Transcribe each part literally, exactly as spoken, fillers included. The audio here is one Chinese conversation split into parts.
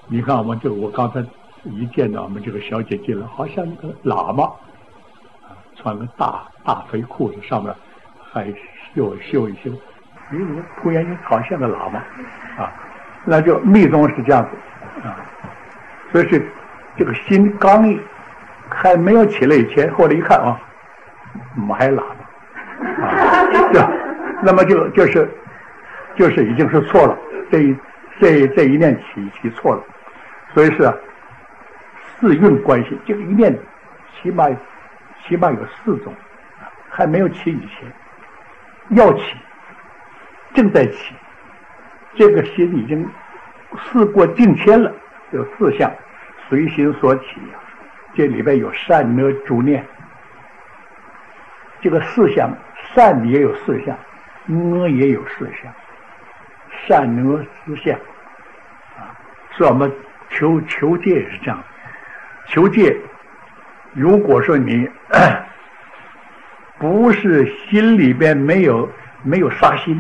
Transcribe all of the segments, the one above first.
你看我们这个，我刚才一见到我们这个小姐进来，好像一个喇嘛，啊，穿个大大肥裤子，上面还绣绣一绣，你怎么突然间好像个喇嘛啊？那就密宗是这样子啊，所以是这个心刚毅还没有起来以前，后来一看啊，怎么还喇嘛啊？这那么就就是就是已经是错了，这一这这一念起起错了，所以是四蕴关系，这个一念起码起码有四种，还没有起以前要起，正在起，这个心已经事过境迁了，有四项随心所起，这里边有善恶诸念，这个四项善也有四项，恶也有四项，善恶四项啊，所以我们求求戒也是这样，求戒如果说你不是心里边没有没有杀心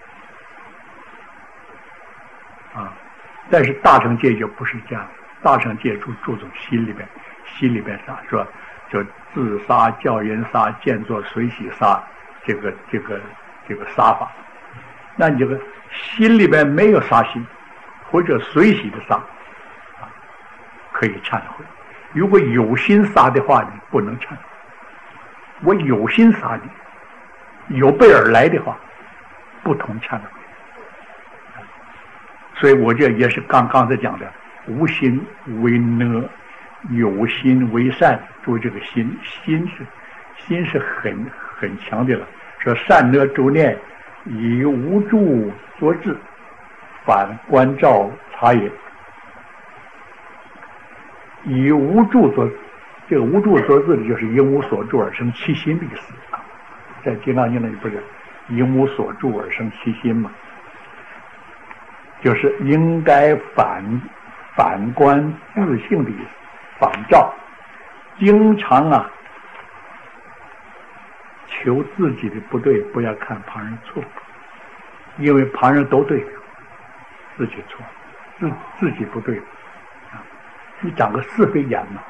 啊，但是大乘戒就不是这样，大乘戒注注重心里边，心里边杀，说就自杀、教人杀、见作随喜杀，这个这个这个杀法，那你这个心里边没有杀心，或者随喜的杀啊，可以忏悔。如果有心杀的话，你不能忏悔。我有心杀你，有备而来的话，不同忏悔。所以我这也是刚刚才讲的，无心为恶，有心为善。注意这个心，心是心是很很强的了。说善恶诸念，以无助作智，反观照察也。以无助作，这个无助作智的就是因无所住而生其心的意思啊。在《金刚经》里不是因无所住而生其心嘛？就是应该反反观自性的意思，反照，经常啊求自己的不对，不要看旁人错，因为旁人都对，自己错，自自己不对啊。你长个是非眼嘛，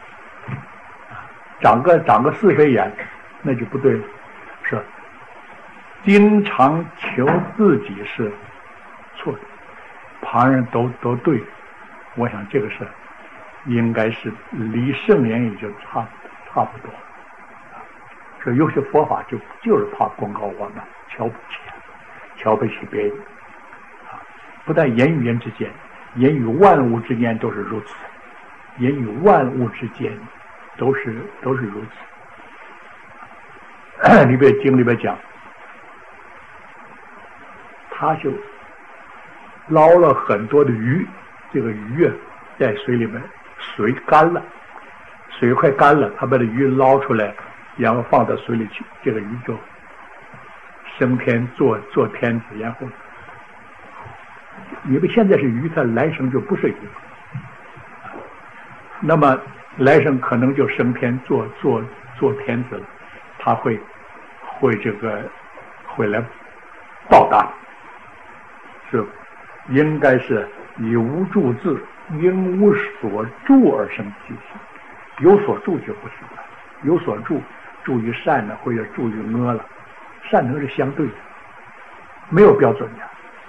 长个长个是非眼，那就不对了。是经常求自己是错的，旁人都都对，我想这个事应该是离圣言也就差差不多。说有些佛法就就是怕功高我慢，瞧不起，瞧不起别人啊！不但言与人之间，言与万物之间都是如此，言与万物之间都是都是如此。里边经里边讲，他就捞了很多的鱼，这个鱼啊在水里面，水干了，水快干了，他把这鱼捞出来，然后放到水里去，这个鱼就升天做做天子，然后因为现在是鱼，它来生就不是鱼，那么来生可能就升天做做做天子了，他会会这个会来报答，是应该是以无助智，因无所住而生其心，有所住就不行了，有所住，住于善呢，或者住于恶了，善恶是相对的，没有标准的。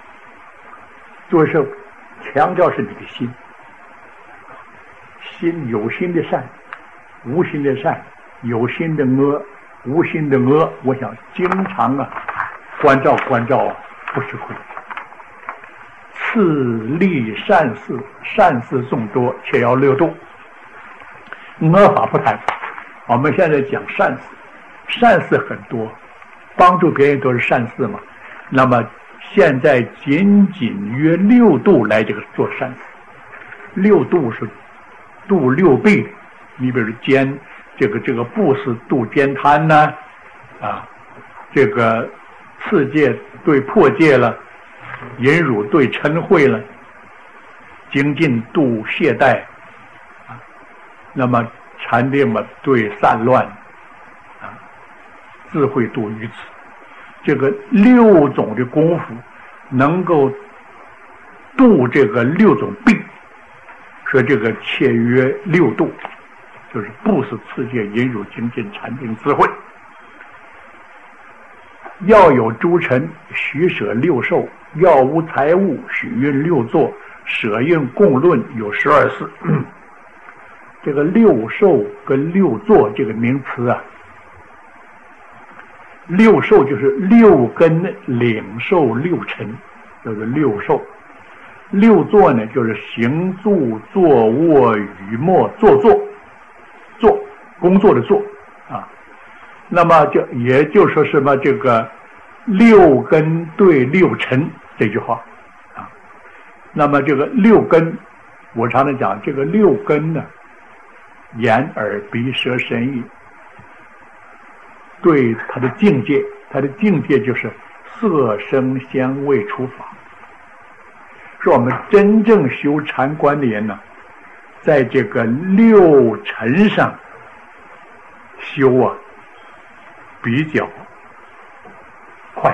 就是强调是你的心，心有心的善，无心的善，有心的恶，无心的恶。我想经常啊，关照关照啊，不吃亏。次立善事，善事众多，且要六度。恶法不谈，我们现在讲善事，善事很多，帮助别人都是善事嘛。那么现在仅仅约六度来这个做善事，六度是度六弊，你比如奸这个这个布施度奸贪呢，啊，这个次戒对破戒了，淫辱对嗔恚了，精进度懈怠啊，那么禅定嘛对散乱啊，智慧度于此。这个六种的功夫能够度这个六种病， 说这个切约六度，就是不是次界引入精进禅定智慧。要有诸尘，许舍六受；要无财物，许运六座。舍运共论有十二事。这个六受跟六座这个名词啊，六受就是六根领受六尘，就是六受。六座呢，就是行住坐卧语默坐坐坐工作的坐啊。那么就也就是说什么这个六根对六尘这句话啊。那么这个六根，我常常讲这个六根呢，眼耳鼻舌身意，对它的境界，它的境界就是色声香味触法。说我们真正修禅观的人呢，在这个六尘上修啊，比较快。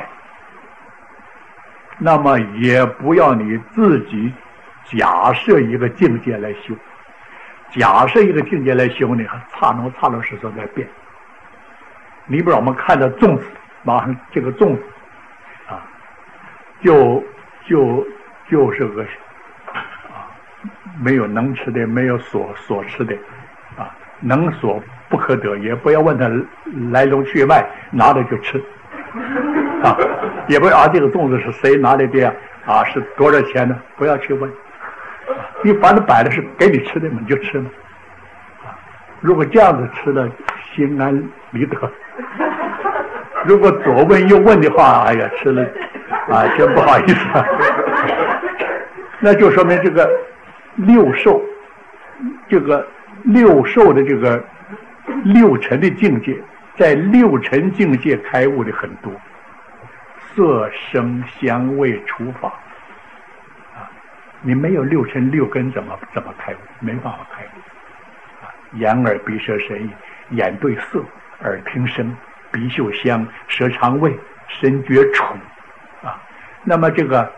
那么也不要你自己假设一个境界来修，假设一个境界来修呢，刹那刹那时候在变。你比如我们看到粽子，马上这个粽子啊，就就就是个啊，没有能吃的，没有所所吃的啊，能所不可得，也不要问他来龙去脉，拿了就吃啊，也不要啊这个粽子是谁拿来的呀？啊，是多少钱呢？不要去问，啊、你反正摆的是给你吃的嘛，你就吃嘛。啊，如果这样子吃了，心安理得。如果左问右问的话，哎呀，吃了啊，真不好意思。那就说明这个六受，这个六受的这个六尘的境界，在六尘境界开悟的很多，色声香味触法啊，你没有六尘六根怎么怎么开悟？没办法开悟啊！眼耳鼻舌身意，眼对色，耳听声，鼻嗅香，舌尝味，身觉触啊。那么这个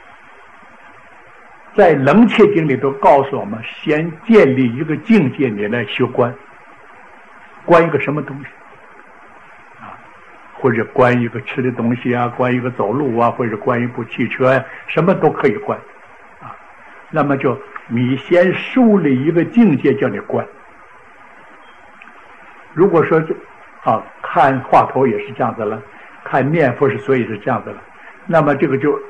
在楞切经里都告诉我们，先建立一个境界，你来修观。观一个什么东西啊？或者观一个吃的东西啊，观一个走路啊，或者观一部汽车啊，什么都可以观啊。那么就你先树立一个境界，叫你观。如果说啊，看话头也是这样子了，看念佛是所以是这样子了，那么这个就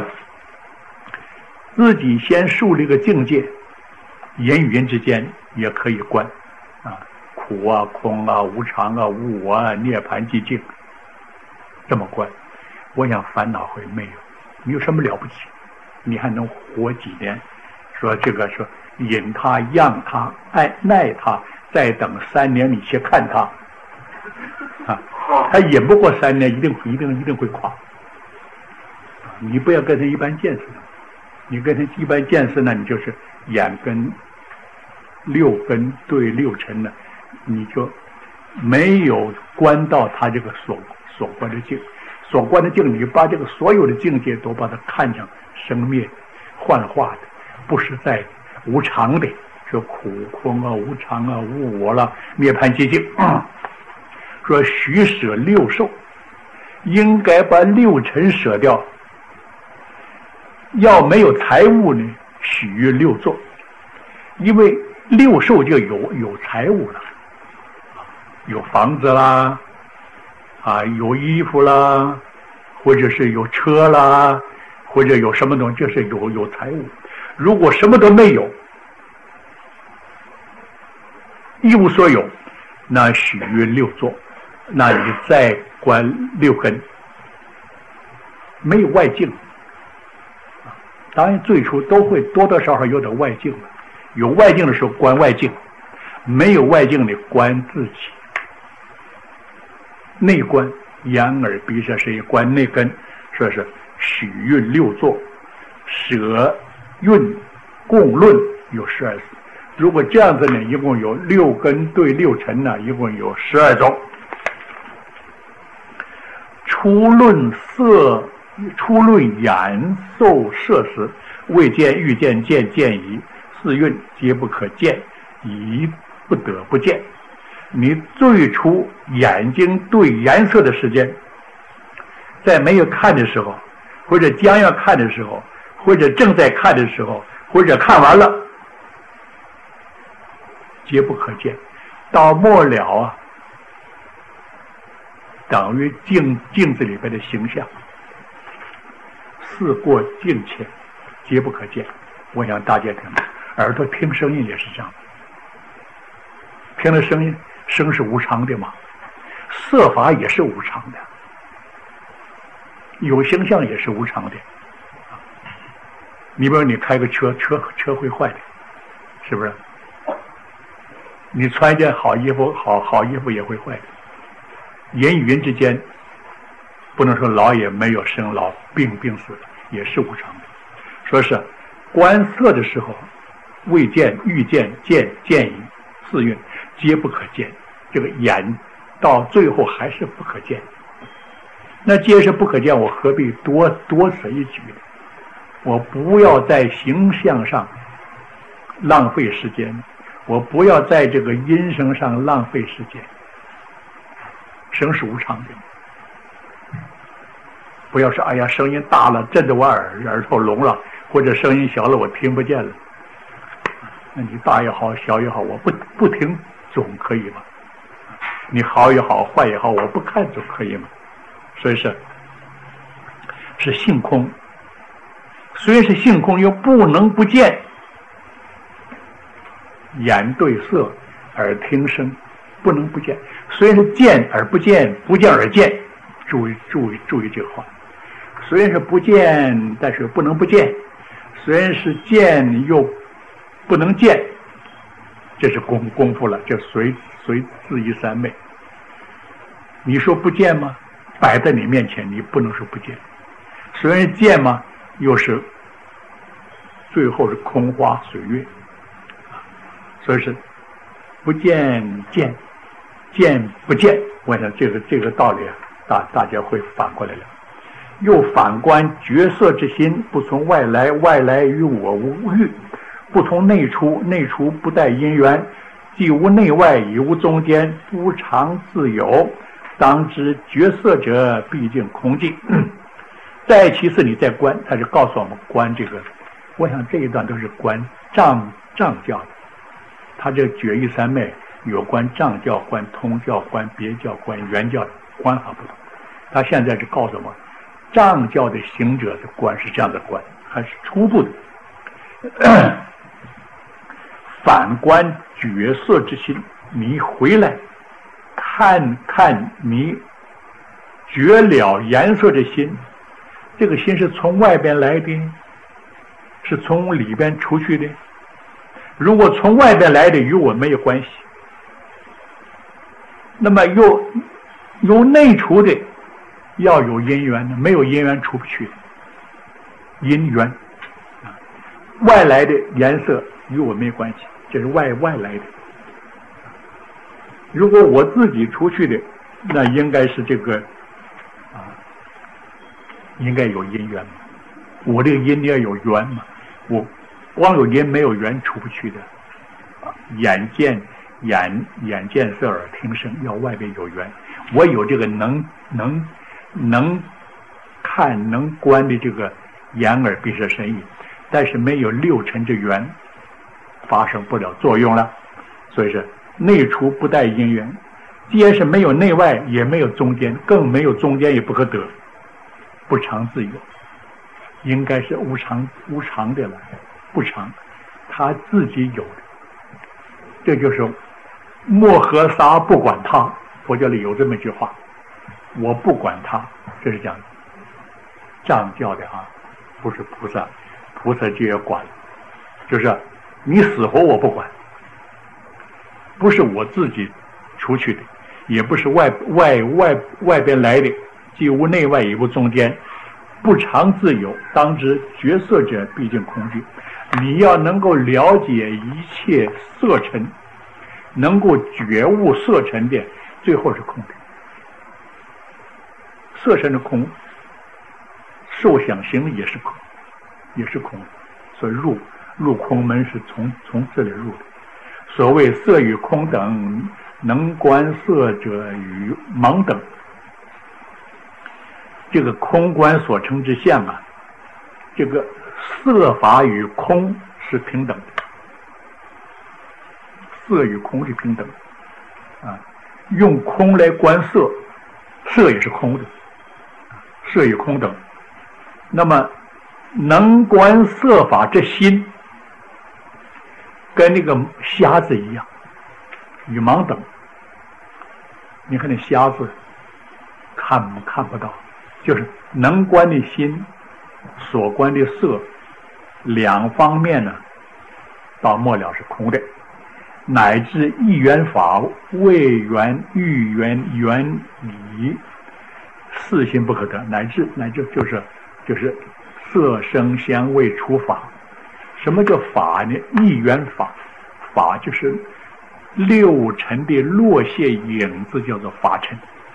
自己先树立一个境界，人与人之间也可以观啊，苦啊、空啊、无常啊、无我啊、涅槃寂静，这么观，我想烦恼会没有。你有什么了不起？你还能活几年？说这个说引他、让他、爱耐他，再等三年，你去看他啊，他引不过三年，一定一定一定会垮。你不要跟他一般见识。你跟他一般见识呢，你就是眼跟六根对六尘呢，你就没有观到他这个所所观的境，所观的境，你把这个所有的境界都把它看成生灭、幻化的、不实在的、无常的，说苦空啊、无常啊、无我了、涅槃寂静。嗯、说许舍六受，应该把六尘舍掉。要没有财物呢，许六座，因为六受就有有财物了，有房子啦，啊，有衣服啦，或者是有车啦，或者有什么东西，就是有有财物。如果什么都没有，一无所有，那许六座，那你再观六根，没有外境。当然最初都会多多少少有点外境的，有外境的时候观外境，没有外境的观自己。内观眼耳鼻舌身意，观内根，说是许运六座，舍运共论有十二次。如果这样子呢，一共有六根对六尘呢，一共有十二种。初论色。初论眼受摄时，未见欲见见见疑， 四蕴皆不可见，以不得不见。你最初眼睛对颜色的时间，在没有看的时候，或者将要看的时候，或者正在看的时候，或者看完了，皆不可见。到末了啊，等于镜镜子里边的形象，事过境迁，皆不可见。我想大家听，耳朵听声音也是这样，听了声音，声是无常的嘛，色法也是无常的，有形象也是无常的。你比如你开个车，车车会坏的，是不是？你穿一件好衣服，好好衣服也会坏的。人与人之间，不能说老也没有生老病病死，也是无常的。说是观色的时候，未见、欲见、见、见已四蕴皆不可见。这个眼到最后还是不可见。那既是不可见，我何必多多此一举呢？我不要在形象上浪费时间，我不要在这个音声上浪费时间。声是无常的，不要说哎呀声音大了震得我耳耳朵聋了，或者声音小了我听不见了。那你大也好小也好，我不不听总可以吗？你好也好坏也好，我不看总可以吗？所以是是性空，虽然是性空，又不能不见。眼对色，耳听声，不能不见。虽然是见而不见，不见而见，注意注意注意这个话。虽然是不见，但是不能不见；虽然是见，又不能见。这是功功夫了，这随随自一三昧。你说不见吗？摆在你面前，你不能说不见。虽然见吗？又是最后是空花水月。所以是不见见，见不见。我想这个这个道理啊，大大家会反过来了。又反观觉色之心，不从外来，外来与我无欲；不从内出，内出不带因缘，既无内外，已无中间，不常自有。当知觉色者，毕竟空寂。再其次，你再观，他就告诉我们观这个。我想这一段都是观藏藏教的。他这个觉一三昧有关藏教观、通教观、别教观、原教观法不同。他现在是告诉我们，藏教的行者的观是这样的观，还是初步的。反观觉色之心，你回来看看你觉了颜色的心，这个心是从外边来的，是从里边出去的。如果从外边来的与我没有关系，那么又由内出的要有因缘的，没有因缘出不去的。因缘外来的颜色与我没有关系，这是外外来的。如果我自己出去的，那应该是这个啊，应该有因缘嘛。我这个因要有缘嘛，我光有因没有缘出不去的。眼见眼眼见色耳听声，要外边有缘。我有这个能能能看能观的这个眼耳鼻舌身意，但是没有六尘之缘，发生不了作用了。所以是内出不带因缘，既然是没有内外，也没有中间，更没有中间，也不可得，不常自有，应该是无常无常的了。不常，他自己有的，这就是莫和撒不管他。佛教里有这么一句话，我不管他，这是讲藏教的啊，不是菩萨，菩萨就要管，就是你死活我不管，不是我自己出去的，也不是外外外外边来的，既无内外，也无中间，不常自有。当知觉色者，毕竟空寂。你要能够了解一切色尘，能够觉悟色尘的，最后是空的。色尘的空，受想行也是空，也是空。所以入入空门是从从这里入的。所谓色与空等，能观色者与盲等。这个空观所成之相啊，这个色法与空是平等的，色与空是平等的啊。用空来观色，色也是空的，色与空等。那么能观色法之心，跟那个瞎子一样，与盲等。你看那瞎子看不看不到，就是能观的心，所观的色，两方面呢，到末了是空的，乃至一元法未圆欲圆圆理，四心不可得，乃至乃至就是就是色声香味触法。什么叫法呢？一元法，法就是六尘的落谢影子，叫做法尘。